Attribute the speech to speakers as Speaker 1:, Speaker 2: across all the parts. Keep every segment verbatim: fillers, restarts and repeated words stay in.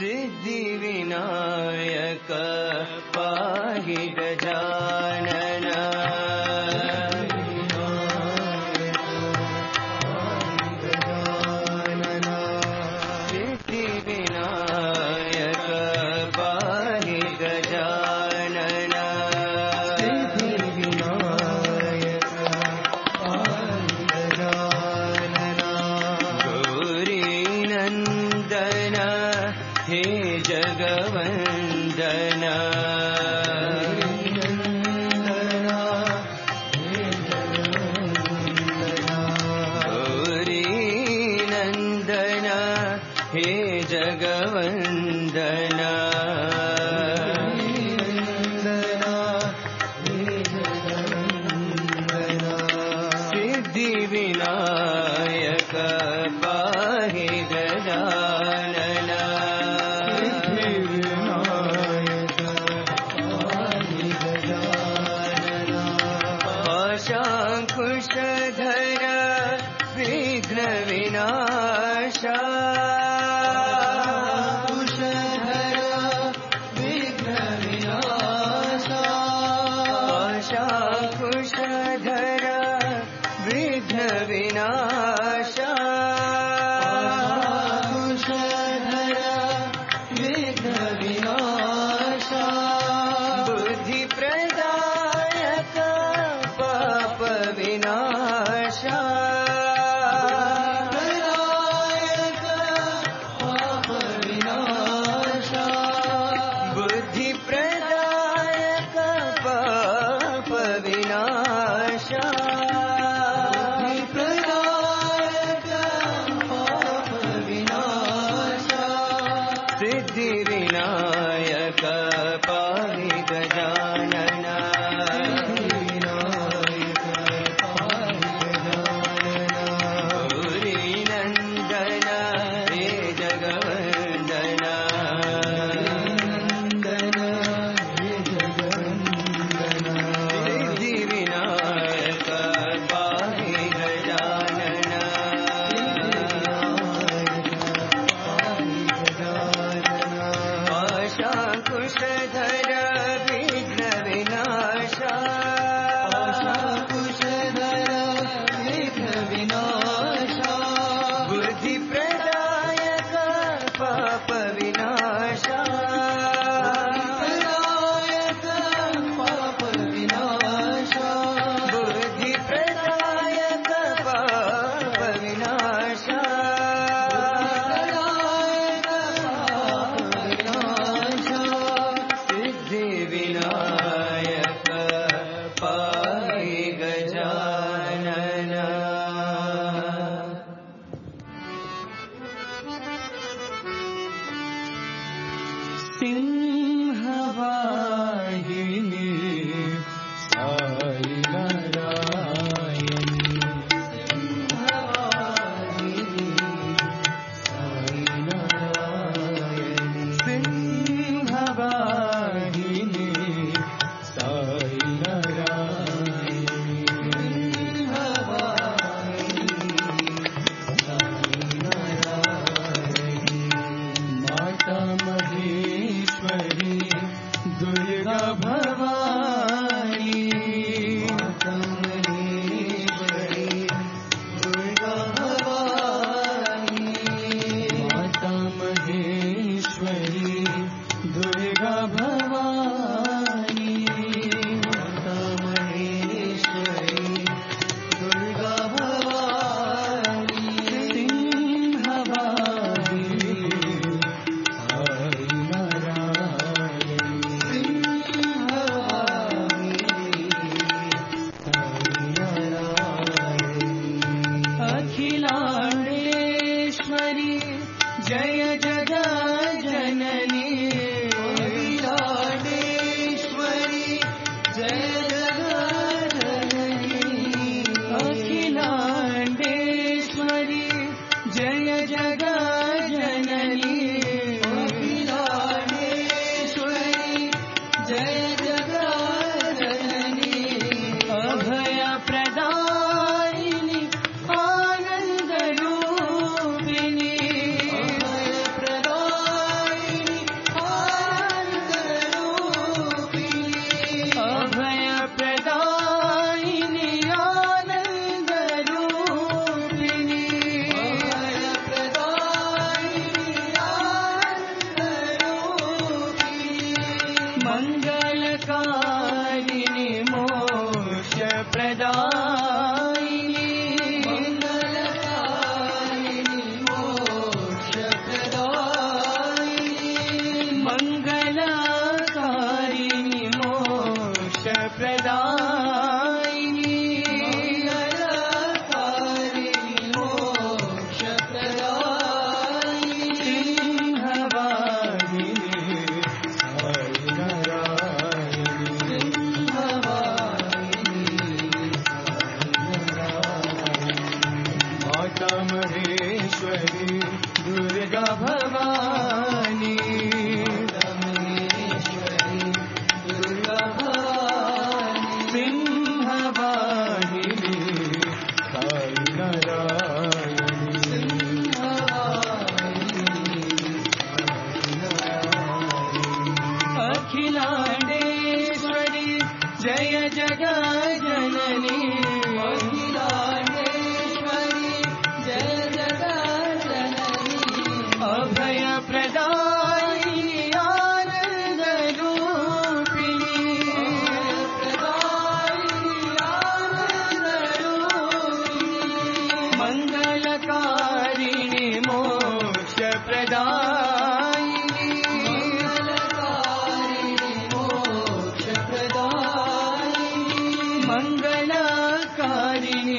Speaker 1: सिद्धिविनायक पाहि गजानन
Speaker 2: विनाशा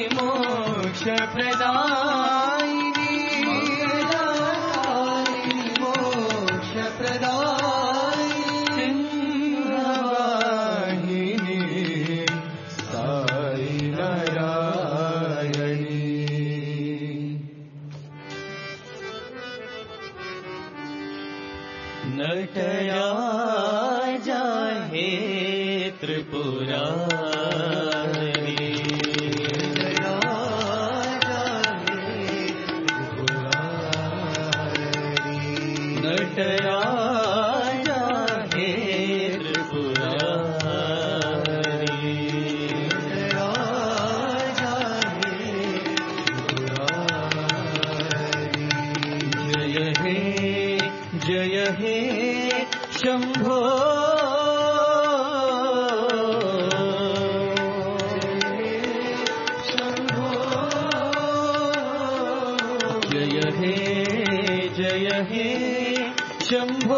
Speaker 1: मोक्षप्रदायिनी मोक्षप्रदायिनी सिंहवाहिनी साई नारायणी नटराजा हे त्रिपुरारी नटराजा हे त्रिपुरारी नटराजा हे त्रिपुरारी जय हे जय हे शंभो शंभो जय हे जय हे शंभो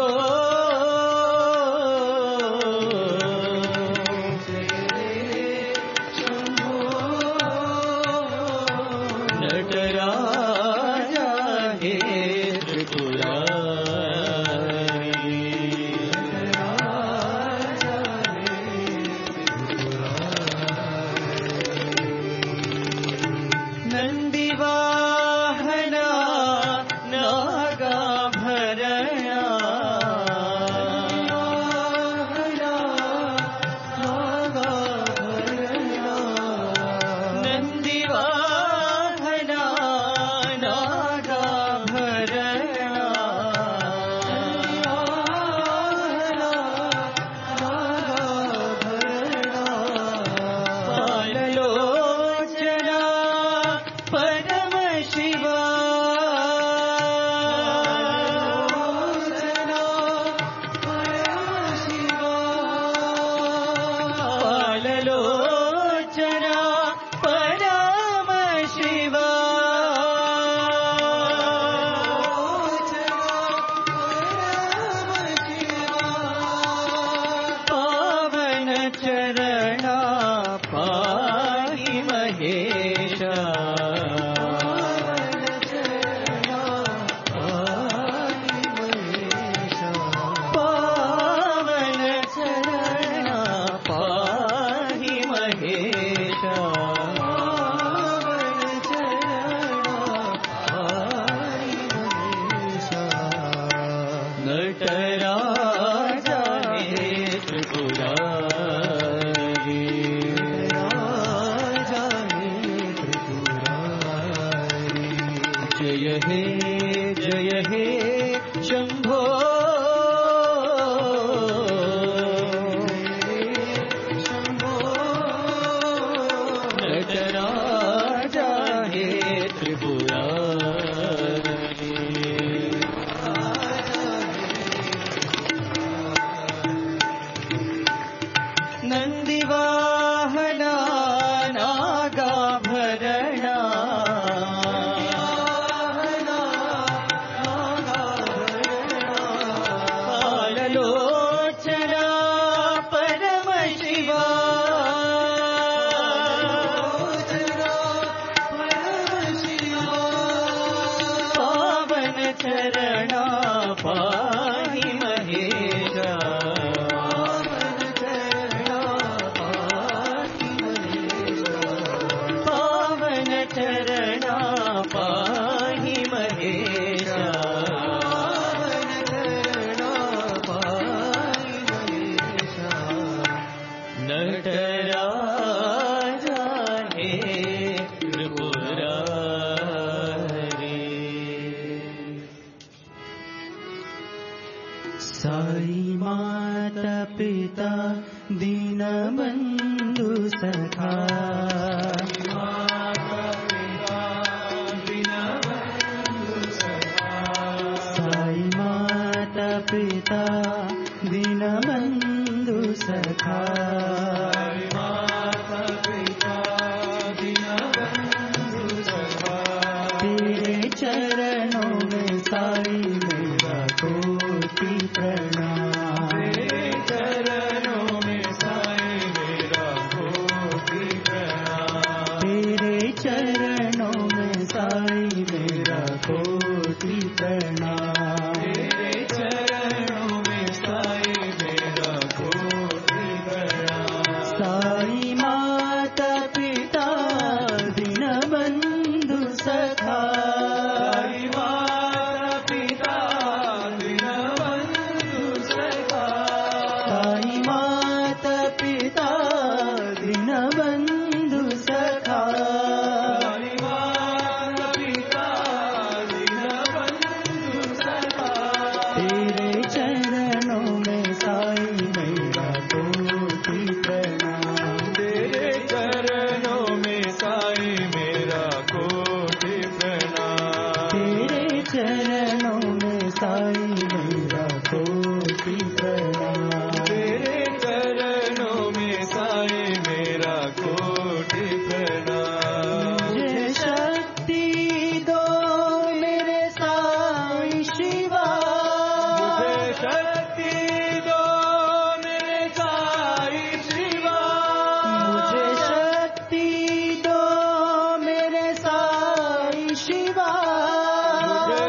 Speaker 1: नटराजा हे त्रिपुरारी नंदिवाहना नागाभरणा नंदिवाहना नागाभरणा पाललोचना परमशिवा पाललोचना परमशिवा पावन चरणा पाहि महेशा पावन चरणा पाहि महेशा नटराजा हे त्रिपुरारी जय हे जय हे शंभो नटराजा हे त्रिपुरारी नंदिवाहना नागाभरणा पाललोचना परमशिवा पावन चरणा पाहि महेशा पावन चरणा पाहि महेशा नटराजा हे त्रिपुरारी साई माता पिता दीनबंधु सखा साई माता पिता दीनबंधु सखा तेरे चरणों में साई मेरा कोटि प्रणाम। तेरे चरणों में साई मेरा कोटि प्रणाम। तेरे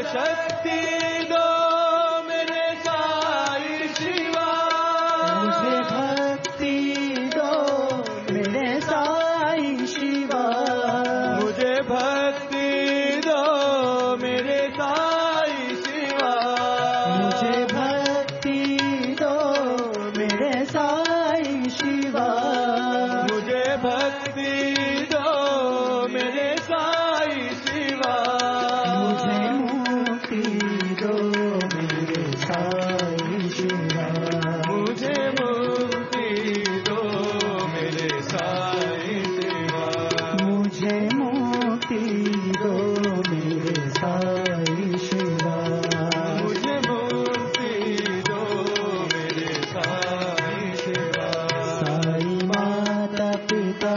Speaker 2: शक्ति दो मेरे साई शिवा,
Speaker 1: मुझे भक्ति दो मेरे साई शिवा,
Speaker 2: मुझे भक्ति दो मेरे साई शिवा,
Speaker 1: मुझे भक्ति दो मेरे साई शिवा,
Speaker 2: मुझे भक्ति दो मेरे साई शिवा,
Speaker 1: मुझे मुक्ति दो मेरे साई शिवा,
Speaker 2: मुझे मुक्ति दो मेरे साई शिवा,
Speaker 1: मुझे मुक्ति दो मेरे साई शिवा,
Speaker 2: मुझे मुक्ति दो मेरे साई शिवा।
Speaker 1: साई माता पिता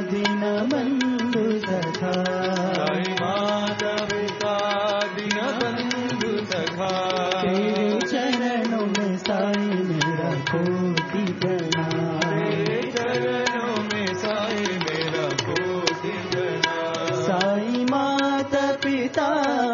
Speaker 1: दीनबंधु सखा,
Speaker 2: साई माता पिता दीनबंधु सखा,
Speaker 1: तेरे चरणों में साई मेरा कोटि प्रणाम,
Speaker 2: तेरे चरणों में साई मेरा कोटि प्रणाम।
Speaker 1: साई माता पिता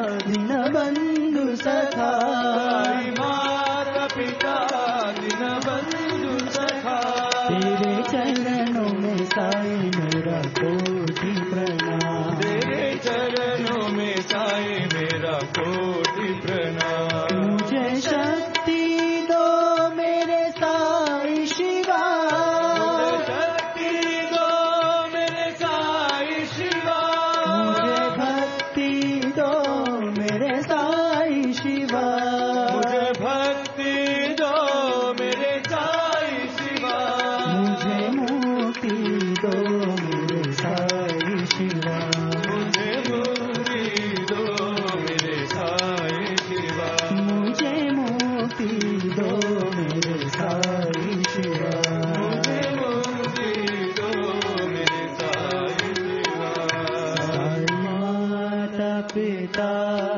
Speaker 1: दीनबंधु सखा,
Speaker 2: साई माता पिता दीनबंधु सखा,
Speaker 1: तेरे चरणों में साई मेरा कोटि प्रणाम,
Speaker 2: तेरे चरणों में साई मेरा कोटि प्रणाम।
Speaker 1: मुझे शक्ति दो मेरे साई शिवा,
Speaker 2: मुझे शक्ति दो मेरे साई शिवा,
Speaker 1: मुझे भक्ति दो मेरे साई शिवा,
Speaker 2: मुझे भक्ति दो मेरे साई शिवा,
Speaker 1: मुझे मुक्ति दो मेरे साई शिवा,
Speaker 2: मुझे मुक्ति दो मेरे साई शिवा,
Speaker 1: मुझे मुक्ति दो मेरे साई शिवा,
Speaker 2: मुझे मुक्ति दो मेरे साई शिवा।
Speaker 1: साई माता पिता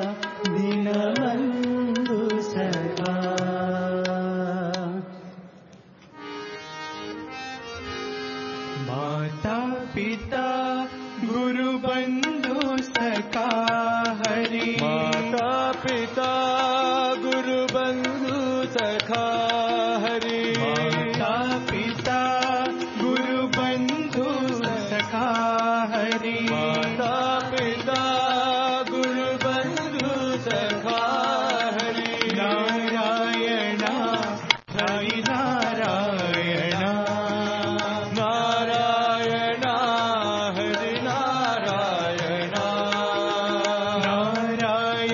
Speaker 1: दीनबंधु सखा, माता पिता गुरु बंधु सखा हरि,
Speaker 2: माता पिता गुरु बंधु सखा हरि,
Speaker 1: माता पिता गुरु बंधु सखा हरि,
Speaker 2: माता पिता गुरु बंधु सखा हरि,
Speaker 1: नारायण हरि नारायण,
Speaker 2: नारायण हरि नारायण,
Speaker 1: नारायण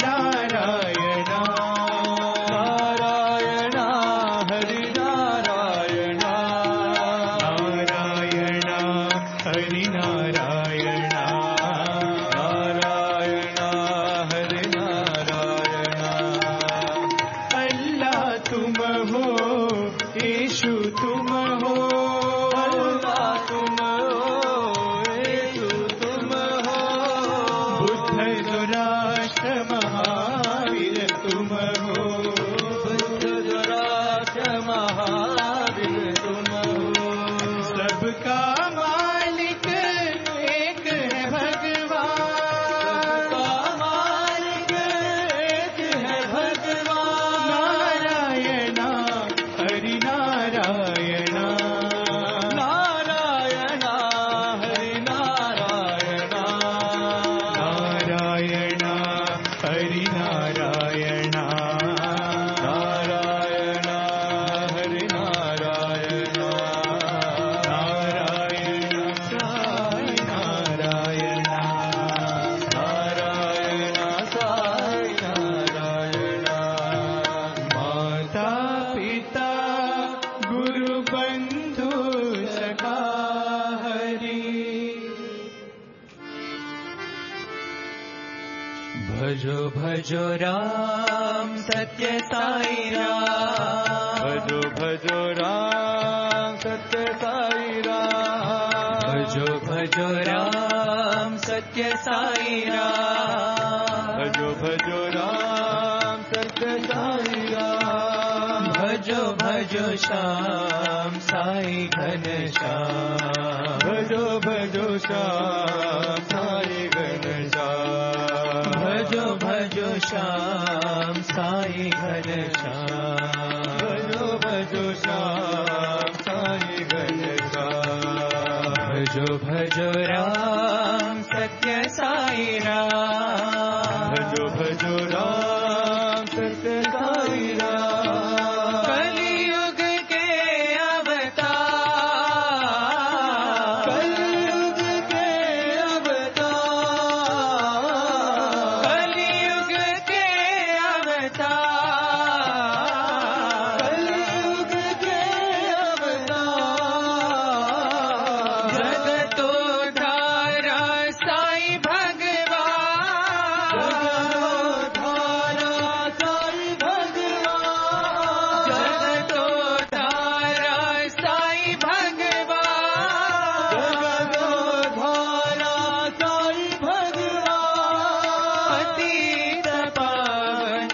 Speaker 1: नारायण
Speaker 2: नारायण हरि नारायण
Speaker 1: नारायण हरि नारायण
Speaker 2: नारायण हरि नारायण
Speaker 1: अल्लाह तुम हो यीशु तुम हो
Speaker 2: अल्लाह तुम हो यीशु तुम हो
Speaker 1: बुद्ध जो राष्ट्र महावीर तुम हो
Speaker 2: बुद्ध जो राष्ट्र महावीर तुम हो
Speaker 1: सबका मालिक एक है भगवान
Speaker 2: सबका मालिक एक है भगवान
Speaker 1: नारायण हरि नारायण
Speaker 2: नारायण हरि नारायण
Speaker 1: नारायण हरि नारायण
Speaker 2: नारायण हरि नारायण
Speaker 1: नारायण साई नारायण
Speaker 2: नारायण साई नारायण
Speaker 1: माता पिता गुरु बंधु सखा हरि भजो भजो राम सत्य साई राम
Speaker 2: भजो भजो राम सत्य साई राम
Speaker 1: भजो भजो राम सत्य साई राम
Speaker 2: भजो भजो राम सत्य साई राम
Speaker 1: भजो भजो श्याम साई घन श्याम
Speaker 2: भजो भजो श्याम साई घन श्याम
Speaker 1: भजो भजो श्याम साई घन श्याम
Speaker 2: भजो भजो श्याम साई घन श्याम
Speaker 1: भजो भजो राम सत्य साई राम
Speaker 2: भजो भजो राम सत्य साई राम
Speaker 1: कलियुग के अवतार
Speaker 2: कलयुग के अवतार
Speaker 1: कलियुग के अवतार
Speaker 2: कलयुग के अवतार
Speaker 1: जगतोद्धारा साई भगवान
Speaker 2: जगतोद्धारा साई भगवान
Speaker 1: जगतोद्धारा साई भगवान
Speaker 2: जगतोद्धारा साई भगवान
Speaker 1: पतित पावन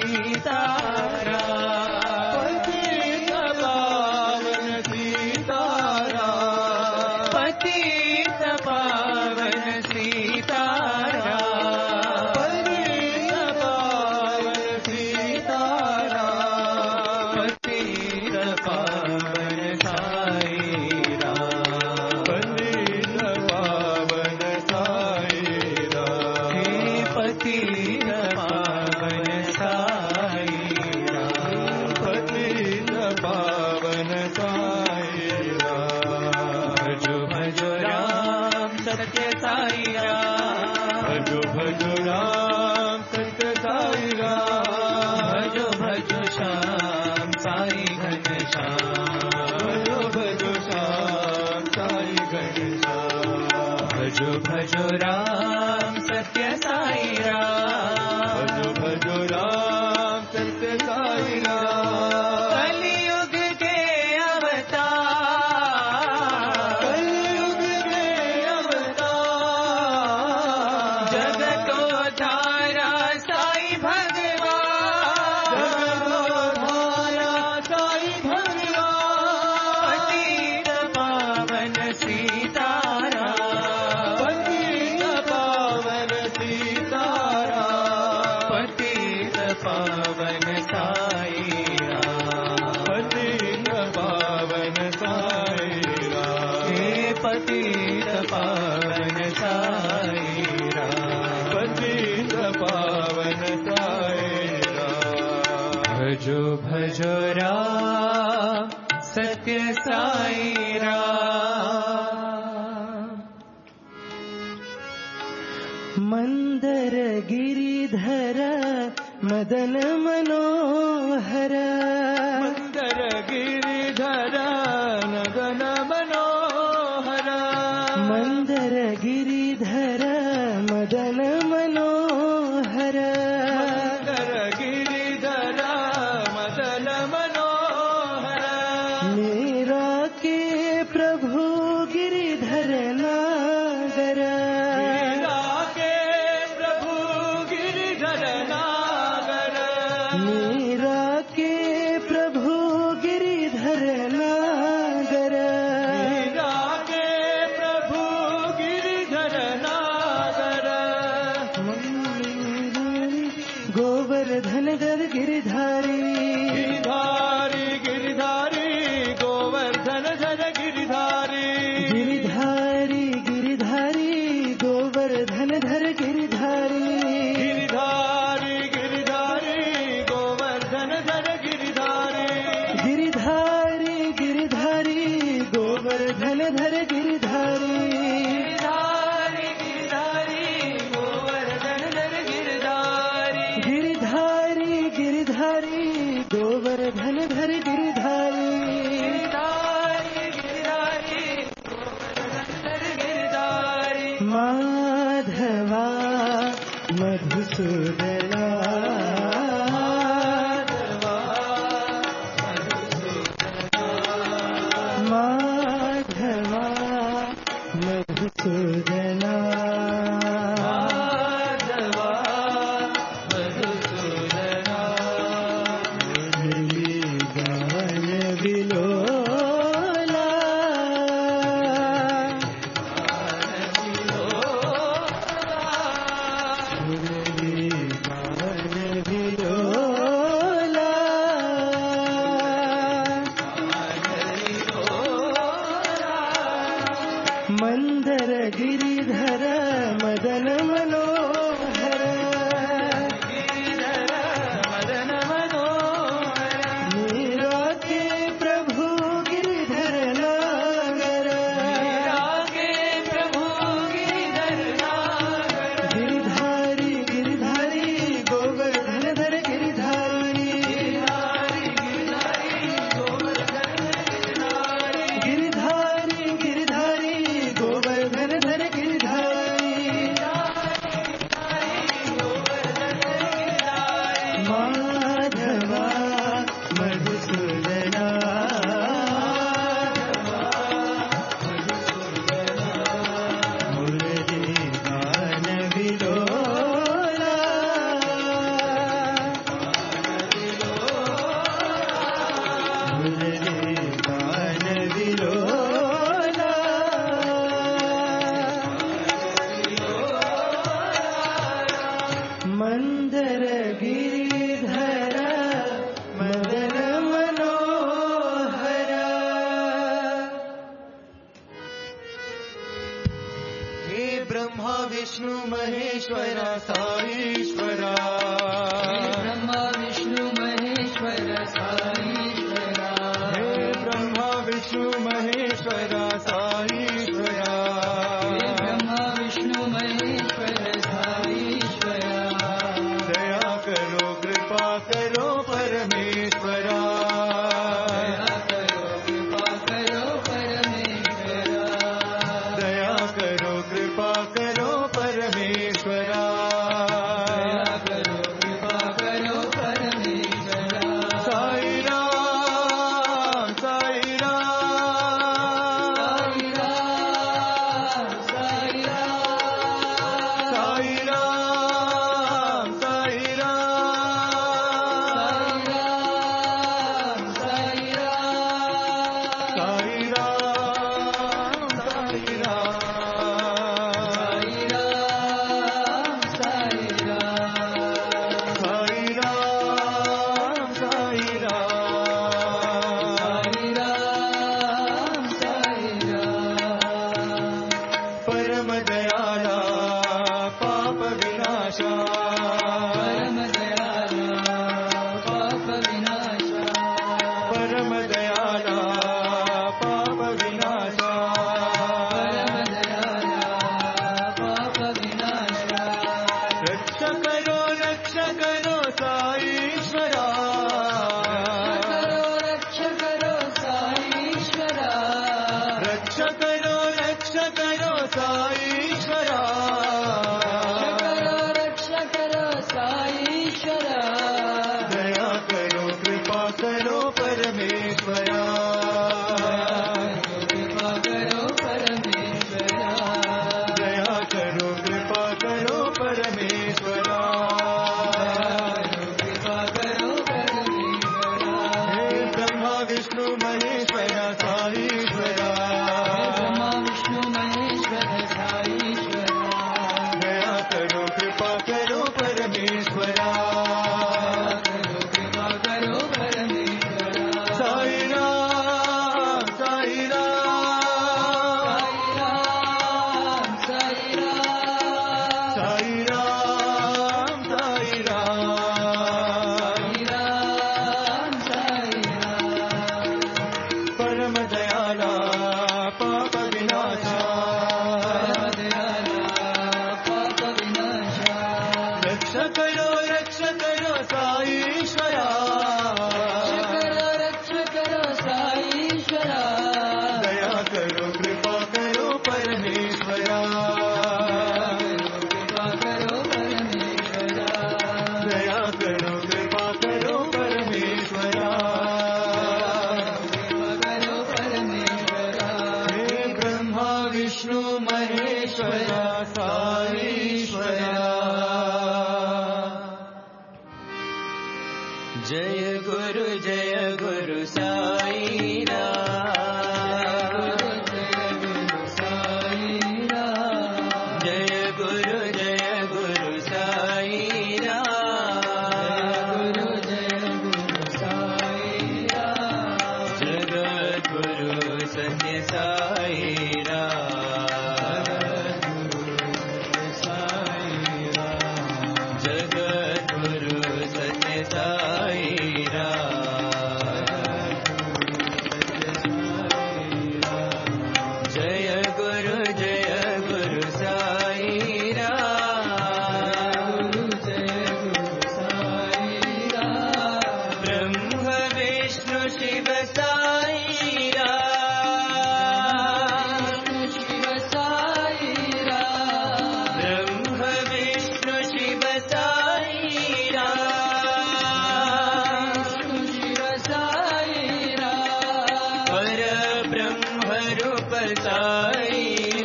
Speaker 1: सीताराम
Speaker 2: पतित पावन सीताराम
Speaker 1: पतित पावन सीताराम
Speaker 2: पतित पावन सीताराम
Speaker 1: पतित पावन साई राम
Speaker 2: पतित पावन साई राम
Speaker 1: हे पतित पावन साई राम
Speaker 2: पतित पावन साई राम
Speaker 1: भजो भजो राम सत्य साई राम
Speaker 2: भजो भजो राम सत्य साई राम
Speaker 1: भजो भजो श्याम साई घन श्याम
Speaker 2: भजो भजो श्याम साई घन श्याम
Speaker 1: भजो भजो राम सत्य साई राम
Speaker 2: भजो भजो राम सत्य साई राम
Speaker 1: कलियुग के अवतार
Speaker 2: कलयुग के अवतार
Speaker 1: जगतोद्धारा साई भगवान
Speaker 2: जगतोद्धारा साई भगवान
Speaker 1: पतित पावन सीताराम
Speaker 2: पतित पावन सीताराम
Speaker 1: पतित पावन साई राम
Speaker 2: पतित पावन साई राम
Speaker 1: हे पतित पावन साई राम
Speaker 2: पतित पावन साई राम
Speaker 1: भजो भजो राम सत्य साई राम मंदर गिरिधर मदन मनोहर
Speaker 2: मंदर गिरिधर नदन मनोहर
Speaker 1: मंदर गिरिधर मदन मनोहर
Speaker 2: मंदर गिरिधर मदन मनोहर
Speaker 1: मेरा के प्रभु गिरिधर नागर
Speaker 2: मीरा के प्रभु गिरिधर नागर
Speaker 1: मेरा के प्रभु गिरिधर नागर
Speaker 2: मीरा के प्रभु गिरिधर नागर
Speaker 1: गोवर्धन गर गिरिधारी
Speaker 2: गिरिधारी गिरिधारी गोवर्धन धर गिरिधारी
Speaker 1: गिरिधारी गिरिधारी गोवर्धन धर गिरिधारी
Speaker 2: गिरिधारी गिरिधारी गोवर्धन धर गिरिधारी
Speaker 1: गिरिधारी गिरिधारी गोवर्धन धर गिरिधारी
Speaker 2: गिरिधारी गिरिधारी गोवर्धन धर गिरिधारी
Speaker 1: गिरिधारी गिरिधारी गोवर्धन धर गिरिधारी
Speaker 2: गिरिधारी गिरिधारी गोवर्धन धर गिरिधारी
Speaker 1: माधवा मधुसूदना माधवा मधुसूदना
Speaker 2: माधवा मधुसूदना
Speaker 1: मुरली गान विलोला मुरली गान विलोला मंदर गिरिधर मदन मनोहर
Speaker 2: गिरिधर मदन मनोहर
Speaker 1: मेरा के प्रभु गिरिधर नागर
Speaker 2: मीरा के प्रभु गिरिधर नागर
Speaker 1: गिरिधारी गिरिधारी गोवर्धन धर गिरिधारी
Speaker 2: गिरिधारी गिरिधारी गोवर्धन गिरिधारी
Speaker 1: गिरिधारी गिरिधारी गोवर्धन धर गिरिधारी माधवा मधुसूदना मुरली गान विलोला मुरली गान विलोला मंदर गिरिधर मदन मनोहर
Speaker 2: हे ब्रह्मा विष्णु महेश्वर साईश्वरा
Speaker 3: ब्रह्मा विष्णु महेश्वर साईश्वरा
Speaker 2: हे ब्रह्मा विष्णु महेश्वर साईश्वरा
Speaker 3: ब्रह्मा विष्णु महेश्वर साईश्वरा
Speaker 2: दया करो कृपा करो परमेश्वरा
Speaker 3: दया करो कृपा करो परमेश्वरा
Speaker 2: दया करो कृपा करो परमेश्वरा साईश्वरा
Speaker 3: रक्ष करो साईश्वरा
Speaker 2: दया करो कृपा करो परमेश्वरा
Speaker 3: कृपा करो परमेश्वरा
Speaker 2: दया करो कृपा करो परमेश्वरा
Speaker 3: कृपा करो परमेश्वरा
Speaker 2: हे ब्रह्मा विष्णु महेश्वरा साईश्वरा जय गुरु जय गुरु साई राम
Speaker 3: जय गुरु साई राम
Speaker 2: जय गुरु जय गुरु साई राम
Speaker 3: गुरु जय गुरु साई राम
Speaker 2: जगत गुरु सत्य साई राम जगत गुरु सत्य साई जय गुरु जय गुरु साई राम
Speaker 3: जय गुरु साई राम
Speaker 2: ब्रह्म विष्णु शिव साई राम
Speaker 3: शिव साई राम
Speaker 2: ब्रह्म विष्णु शिव साई राम
Speaker 3: शिव साई राम
Speaker 2: पर ब्रह्म रूप साई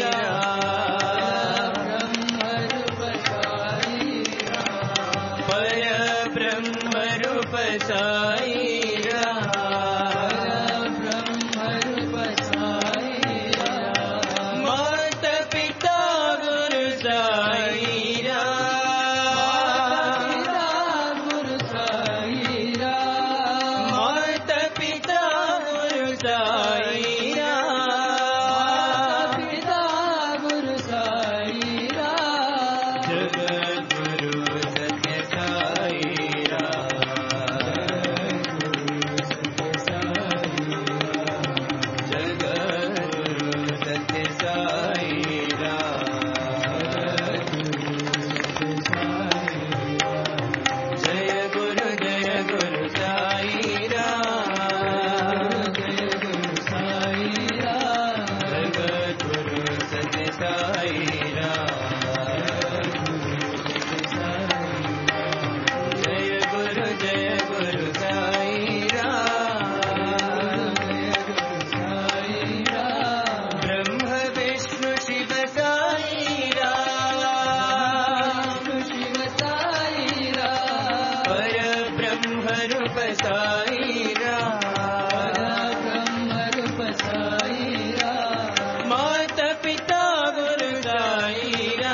Speaker 2: राम
Speaker 3: ब्रह्म रूप साई राम
Speaker 2: पर ब्रह्म रूप साई राम
Speaker 3: ब्रह्म रूप साई राम
Speaker 2: माता पिता गुरु साई राम
Speaker 3: गुरु साई राम
Speaker 2: माता पिता गुरु साई राम
Speaker 3: पिता गुरु साई राम
Speaker 2: जगत गुरु सत्य साई जगत गुरु सत्य साई जय गुरु जय गुरु साई जगत गुरु सत्य साई जय गुरु जय गुरु साई ब्रह्म विष्णु शिव साई राम
Speaker 3: शिव साई राम
Speaker 2: पर ब्रह्म रूप साई राम
Speaker 3: ब्रह्म रूप साई राम
Speaker 2: माता पिता गुरु साई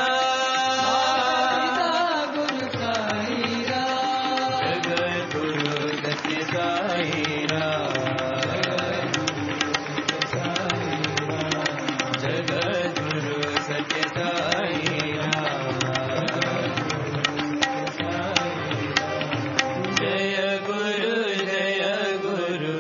Speaker 2: राम
Speaker 3: गुरु साई राम
Speaker 2: जगत गुरु सत्य साई जगत गुरु सत्य साई जय गुरु जय गुरु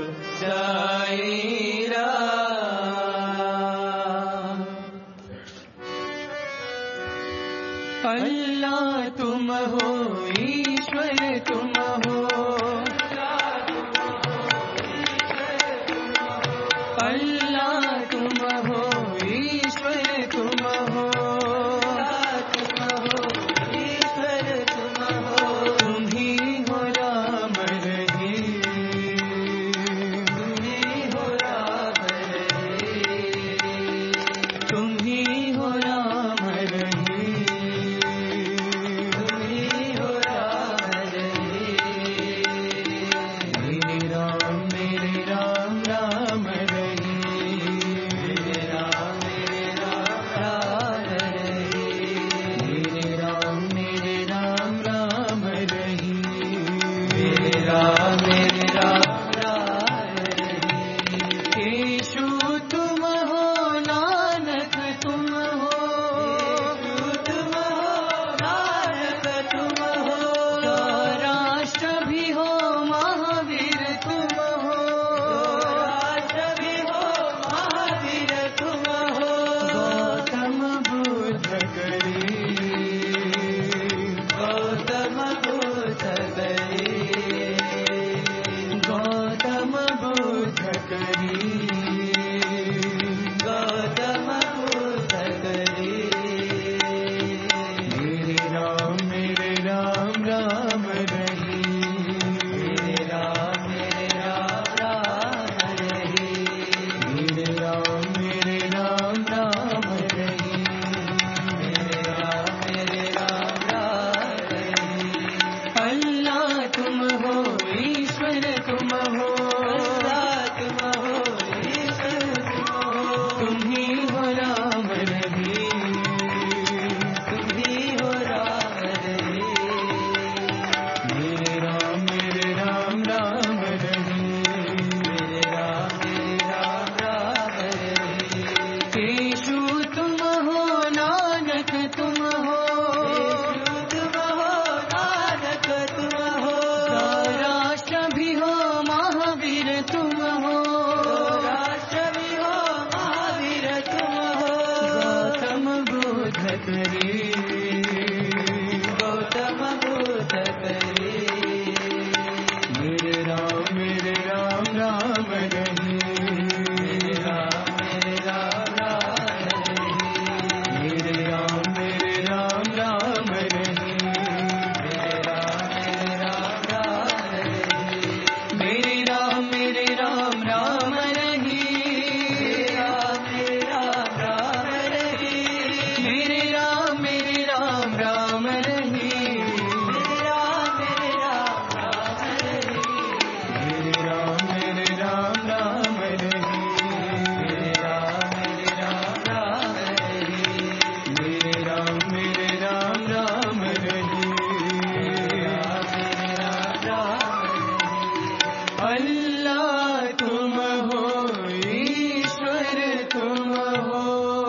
Speaker 2: अल्लाह तुम हो, ईश्वर तुम हो।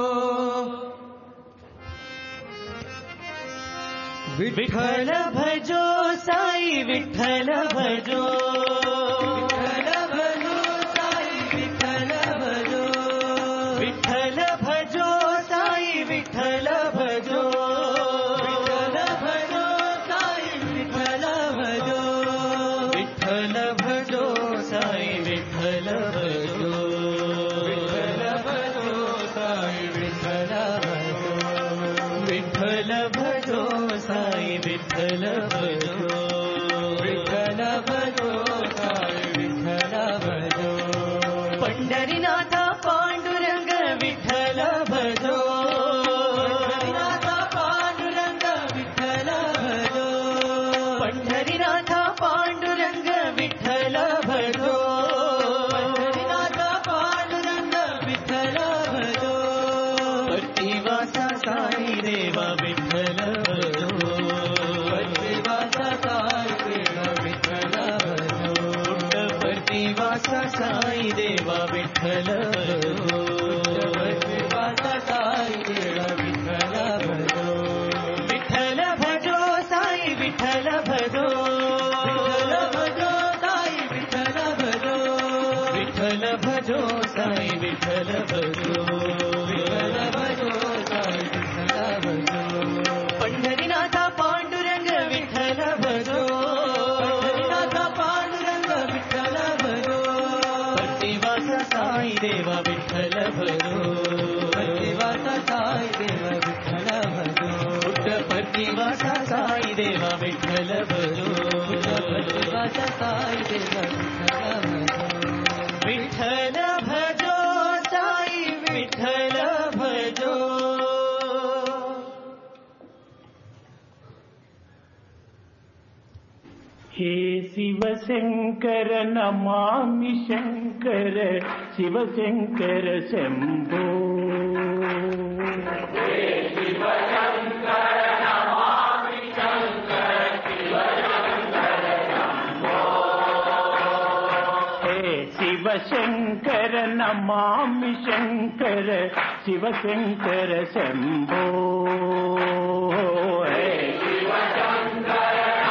Speaker 2: विठ्ठल भजो साई विठ्ठल भजो, विठ्ठल भजो साई विठ्ठल भजो, विठ्ठल भजो साई विठ्ठल भजो, विठ्ठल भजो साई विठ्ठल भजो, विठ्ठल भजो साई विठ्ठल भजो, विठ्ठल भजो साई विठ्ठल भजो, विठ्ठल भजो साई विठ्ठल भजो, विठ्ठल भजो साई विठ्ठल भजो। पंढरीनाथ पांडुरंग विठ्ठल भजो, पंढरीनाथ पांडुरंग विठ्ठल भजो, पंढरीनाथ पांडुरंग विठ्ठल भजो, पंढरीनाथ पांडुरंग विठ्ठल भजो। प्रतिवासा साई देवा विठ्ठल भजो, प्रतिवासा साई देवा विठ्ठल भजो, प्रतिवासा साई देवा विठ्ठल भजो, प्रतिवासा साई देवा विठ्ठल भजो। विठ्ठल भजो साई विठ्ठल भजो, विठ्ठल भजो साई विठ्ठल भजो, विठ्ठल भजो साई विठ्ठल भजो, विठ्ठल भजो साई विठ्ठल भजो। पंढरीनाथ पांडुरंग विठ्ठल भजो, पंढरीनाथ पांडुरंग विठ्ठल भजो, प्रतिवासा साई देवा विठ्ठल भजो, प्रतिवासा साई देवा विठ्ठल भजो, प्रतिवासा साई देवा विठ्ठल भजो, प्रतिवासा साई देवा विठ्ठल भजो। विठ्ठल भजो साई विठ्ठल भजो।
Speaker 1: हे शिवशंकर नमामि शंकर, शिवशंकर शंभो। हे शिवशंकर नमामि शंकर, शिवशंकर शंभो। हे शिवशंकर नमामि शंकर, शिवशंकर शंभो। हे शिवशंकर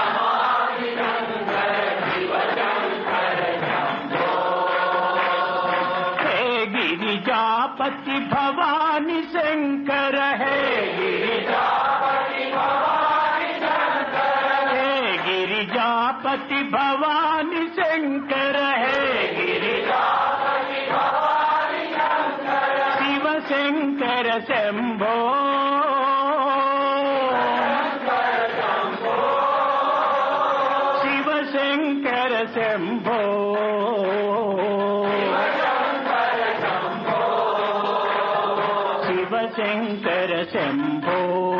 Speaker 1: गिरिजापति भवानी शंकर है, गिरिजापति भवानी शंकर है, गिरिजापति भवानी शंकर है, गिरिजापति भवानी शंकर। शिव शंकर शंभो, शिव शंकर शंभो, शंकर शंभो।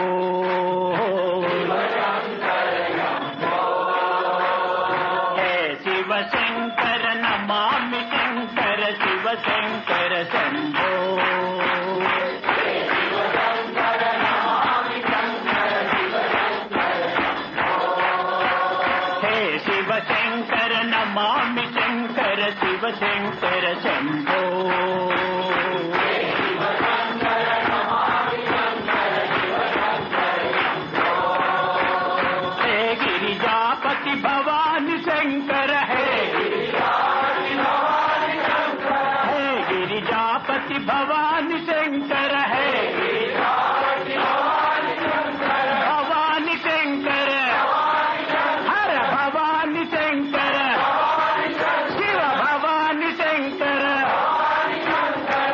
Speaker 1: हे शिव शंकर नमामि शंकर, शिव शंकर शंभो। हे शिव शंकर नमामि शंकर, शिव शंकर शंभो। हे शिव शंकर नमामि शंकर, शिव शंकर शंभो। भवानी शंकर है, गिरिजापति भवानी शंकर है, भवानी शंकर, हर भवानी शंकर, शिव भवानी शंकर,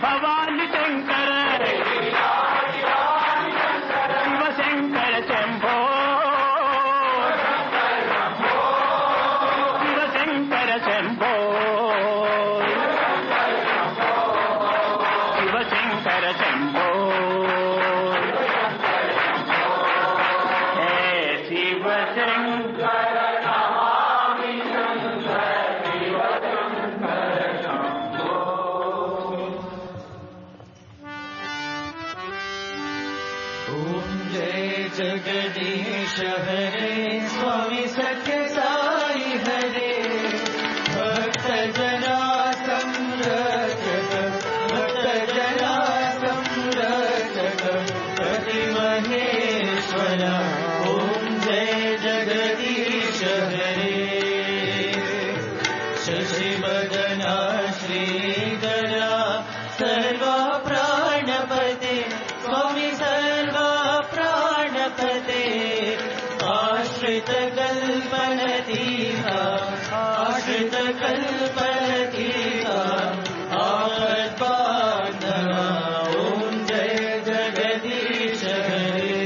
Speaker 1: భవాని శంకర శివశంకర శంభో శివశంకర శంభో శివశంకర శంభో హే శివశంకర నమామి శంకర శివశంకర శంభో.
Speaker 2: ओम जय जगदीश हरे स्वामी सत्य साई हरे भक्त जना संरक्षक भक्त जना संरक्षक पति महेश्वर ओम जय जगदीश हरे शशि बदना श्रीधरा सर्वा प्राणपते स्वामी सर्वा प्राणपते आश्रित कल्पनतीहा आश्रित कल्पनतीहा आपद्बान्धवा ओम जय जगदीश हरे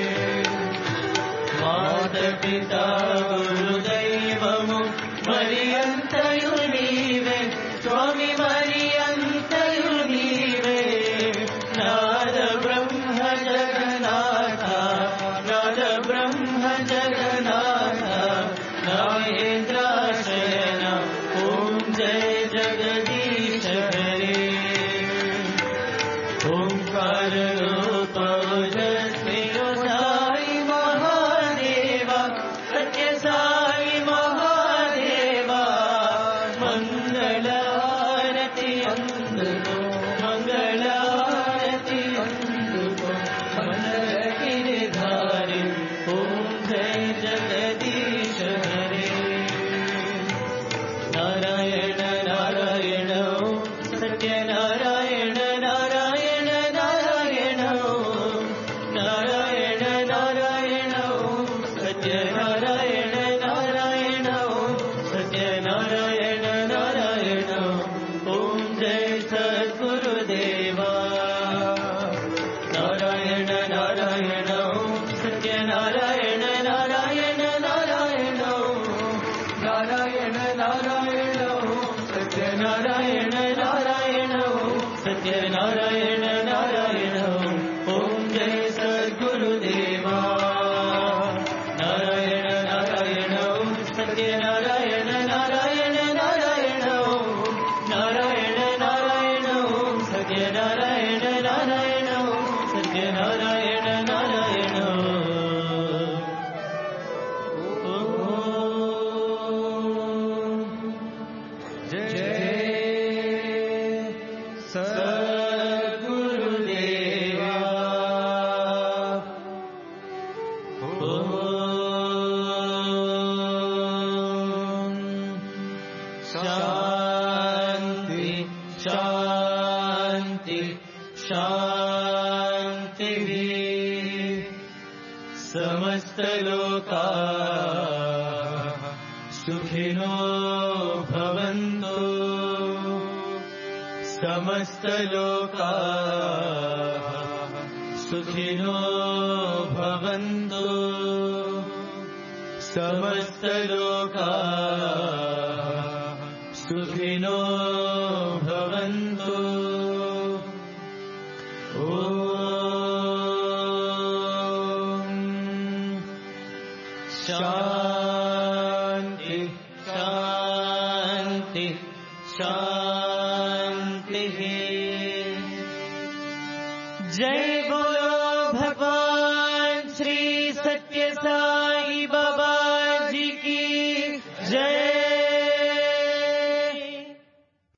Speaker 2: मातपिता गुरुदैवमु मरियन्तयु नीवे स्वामी मरियन्तयु नीवे नाद ब्रह्म जगन्नाथ नाद ब्रह्म जगन्नाथ नागेन्द्राशयन ओम जय जगदीश हरे ओंकार रूप ओजस्वी साई महादेवा सत्य साई महादेवा मंगल आरती अंदुको मंगल आरती अंदुको मंगल गिरधारी ओम जय जगदीश हरे नारायण नारायण ओम सत्य नारायण नारायण नारायण ओम नारायण नारायण ओम सत्य नारायण नारायण ओम सत्य नारायण नारायण ओम जय सद्गुरुदेवा नारायण नारायण ओम सत्य नारायण नारायण नारायण ओम नारायण नारायण ओम सत्य नारायण नारायण ओम सत्य नारायण नारायण ओम जय सद्गुरुदेवा नारायण नारायण ओम सत्य नारायण नारायण नारायण ओम नारायण नारायण ओम सत्य नारायण नारायण ओम सत्य नारायण नारायण जय सद्गुरुदेवा शांति शांति शांति समस्त लोका सुखिनो भवन्तु समस्त लोका सुखिनो भवन्तु समस्त लोका सुखिनो भवन्तु ओम शांति शांति शांति जय बोलो भगवान श्री सत्य साई